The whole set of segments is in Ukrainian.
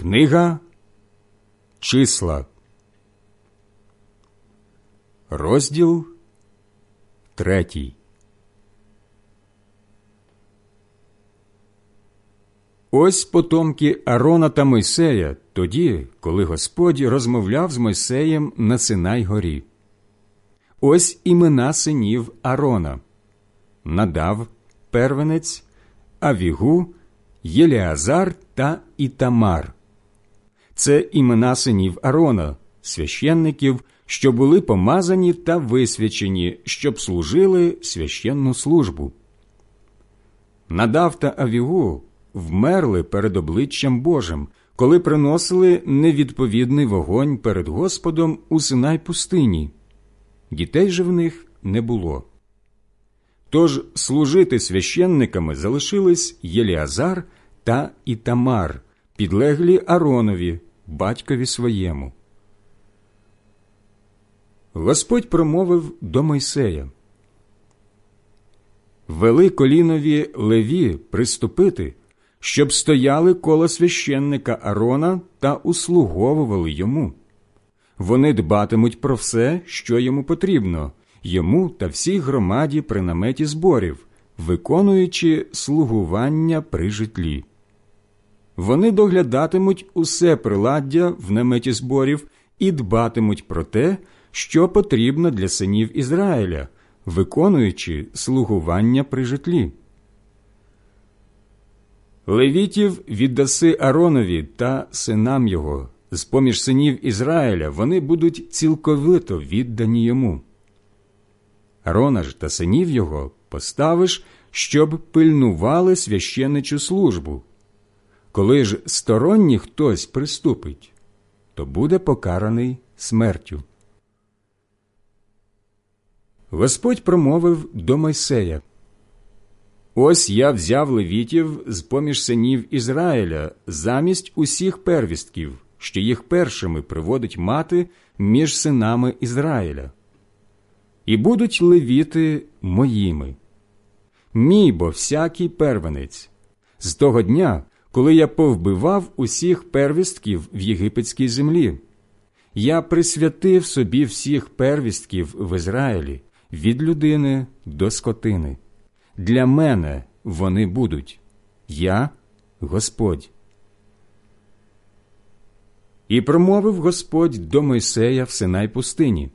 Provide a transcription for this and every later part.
Книга Числа, розділ 3. Ось потомки Аарона та Мойсея тоді, коли Господь розмовляв з Мойсеєм на Синай-горі. Ось імена синів Аарона: Надав, первенець, Авігу, Єлеазар та Ітамар. Це імена синів Аарона, священників, що були помазані та висвячені, щоб служили священну службу. Надав та Авігу вмерли перед обличчям Божим, коли приносили невідповідний вогонь перед Господом у Синай-пустині. Дітей же в них не було. Тож служити священниками залишились Єлеазар та Ітамар, підлеглі Ааронові, батькові своєму. Господь промовив до Мойсея: «Вели колінові Леві приступити, щоб стояли коло священника Аарона та услуговували йому. Вони дбатимуть про все, що йому потрібно, йому та всій громаді при наметі зборів, виконуючи слугування при житлі. Вони доглядатимуть усе приладдя в наметі зборів і дбатимуть про те, що потрібно для синів Ізраїля, виконуючи слугування при житлі. Левітів віддаси Ааронові та синам його. З-поміж синів Ізраїля вони будуть цілковито віддані йому. Аарона ж та синів його поставиш, щоб пильнували священичу службу. Коли ж сторонній хтось приступить, то буде покараний смертю». Господь промовив до Мойсея: «Ось я взяв левітів з-поміж синів Ізраїля замість усіх первістків, що їх першими приводить мати між синами Ізраїля. І будуть левіти моїми. Мій бо всякий первенець. З того дня, коли я повбивав усіх первістків в єгипетській землі, я присвятив собі всіх первістків в Ізраїлі, від людини до скотини. Для мене вони будуть. Я – Господь». І промовив Господь до Мойсея в Синай-пустині: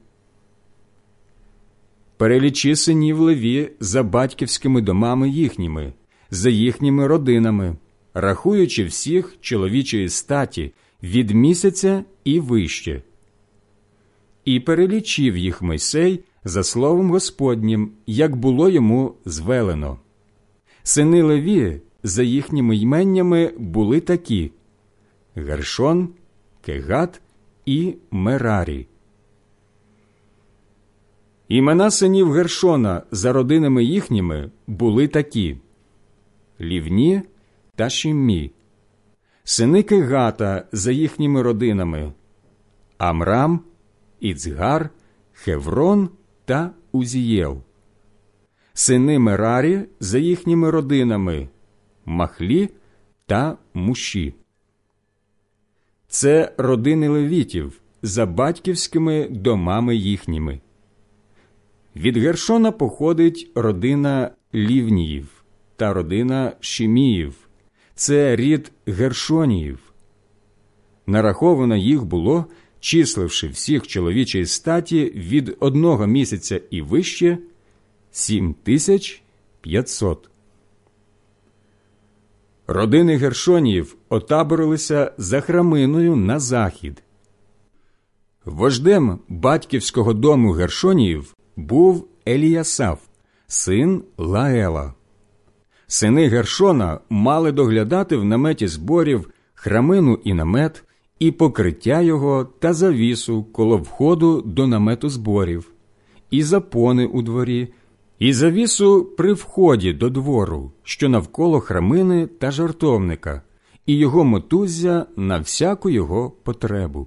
«Перелічи синів Леві за батьківськими домами їхніми, за їхніми родинами, рахуючи всіх чоловічої статі від місяця і вище». І перелічив їх Мойсей за словом Господнім, як було йому звелено. Сини Леві за їхніми йменнями були такі: Гершон, Кегат і Мерарі. Імена синів Гершона за родинами їхніми були такі: Лівні та Шиммі. Сини Кегата за їхніми родинами: Амрам, Іцгар, Хеврон та Узієл. Сини Мерарі за їхніми родинами: Махлі та Муші. Це родини левітів за батьківськими домами їхніми. Від Гершона походить родина Лівніїв та родина Шиміїв. Це рід Гершоніїв. Нараховано їх було, числивши всіх чоловічої статі від 1 місяця і вище, 7500. Родини Гершоніїв отаборилися за храминою на захід. Вождем батьківського дому Гершоніїв був Еліясаф, син Лаела. Сини Гершона мали доглядати в наметі зборів храмину і намет, і покриття його та завісу коло входу до намету зборів, і запони у дворі, і завісу при вході до двору, що навколо храмини та жертовника, і його мотуззя на всяку його потребу.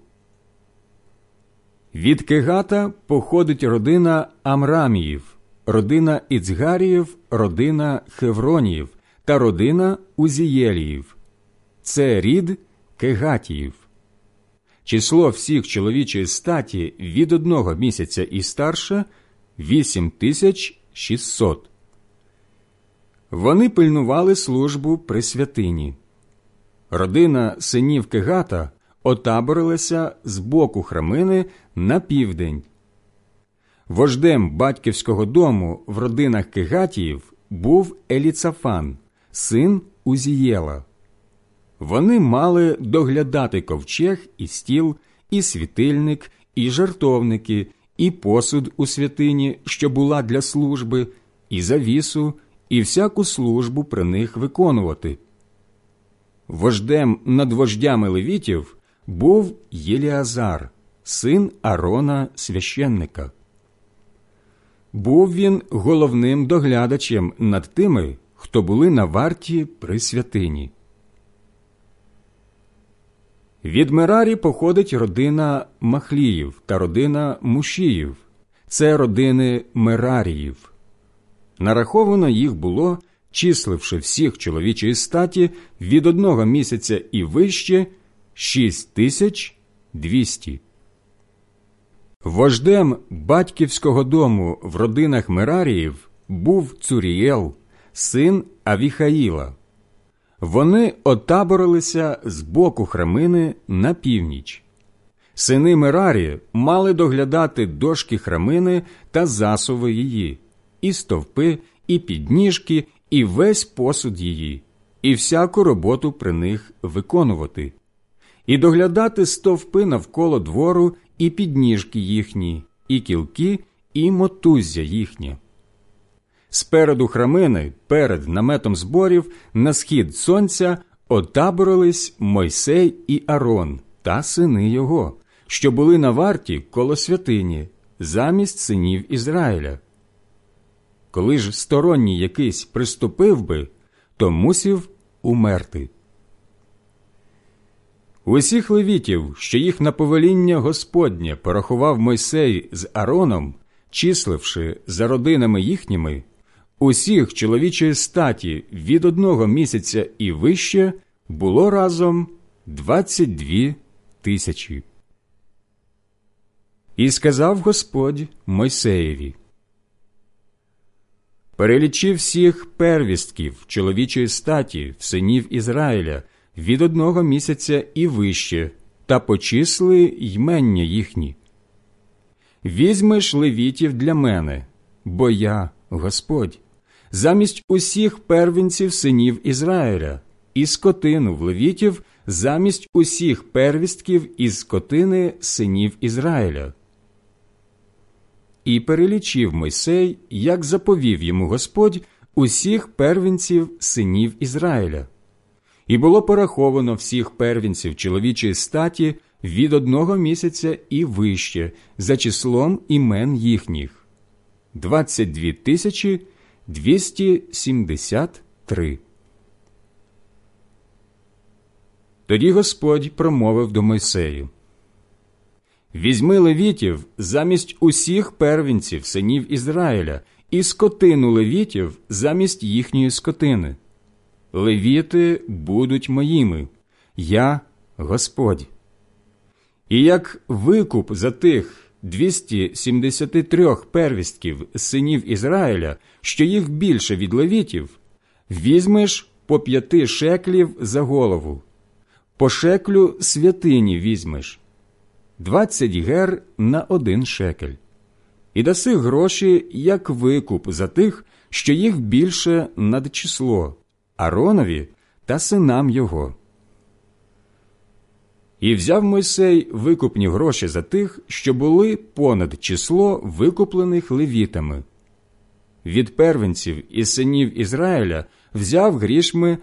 Від Кегата походить родина Амраміїв, родина Іцгаріїв, родина Хевроніїв та родина Узієліїв. Це рід Кегатіїв. Число всіх чоловічої статі від 1 місяця і старше – 8600. Вони пильнували службу при святині. Родина синів Кегата отаборилася з боку храмини на південь. Вождем батьківського дому в родинах Кегатіїв був Еліцафан, син Узієла. Вони мали доглядати ковчег і стіл, і світильник, і жертовники, і посуд у святині, що була для служби, і завісу, і всяку службу при них виконувати. Вождем над вождями левітів був Єліазар, син Арона священника. Був він головним доглядачем над тими, хто були на варті при святині. Від Мерарі походить родина Махліїв та родина Мушіїв. Це родини Мераріїв. Нараховано їх було, числивши всіх чоловічої статі від 1 місяця і вище, 6200. Вождем батьківського дому в родинах Мераріїв був Цурієл, син Авіхаїла. Вони отаборилися з боку храмини на північ. Сини Мерарі мали доглядати дошки храмини та засуви її, і стовпи, і підніжки, і весь посуд її, і всяку роботу при них виконувати, і доглядати стовпи навколо двору, і підніжки їхні, і кілки, і мотуззя їхнє. Спереду храмини, перед наметом зборів, на схід сонця, отаборились Мойсей і Арон та сини його, що були на варті коло святині, замість синів Ізраїля. Коли ж сторонній якийсь приступив би, то мусів умерти. Усіх левітів, що їх на повеління Господнє порахував Мойсей з Ароном, числивши за родинами їхніми, усіх чоловічої статі від 1 місяця і вище було разом 22 тисячі. І сказав Господь Мойсеєві: «Перелічи всіх первістків чоловічої статі в синів Ізраїля від 1 місяця і вище, та почисли ймення їхні. Візьмеш левітів для мене, бо я, Господь, замість усіх первенців синів Ізраїля, і скотину в левітів замість усіх первістків із скотини синів Ізраїля». І перелічив Мойсей, як заповів йому Господь, усіх первенців синів Ізраїля. І було пораховано всіх первенців чоловічої статі від 1 місяця і вище, за числом імен їхніх – 22 273. Тоді Господь промовив до Мойсею: «Візьми левітів замість усіх первенців синів Ізраїля і скотину левітів замість їхньої скотини. Левіти будуть моїми, я Господь. І як викуп за тих 273 первістків синів Ізраїля, що їх більше від левітів, візьмеш по 5 шеклів за голову, по шеклю святині візьмеш, 20 гер на 1 шекель, і даси гроші, як викуп за тих, що їх більше над число, Аронові та синам його». І взяв Мойсей викупні гроші за тих, що були понад число викуплених левітами. Від первенців із синів Ізраїля взяв грішми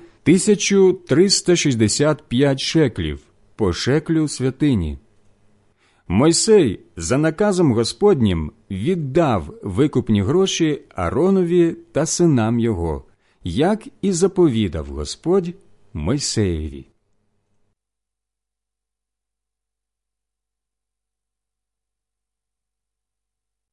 1365 шеклів по шеклю святині. Мойсей за наказом Господнім віддав викупні гроші Аронові та синам його, як і заповідав Господь Мойсеєві.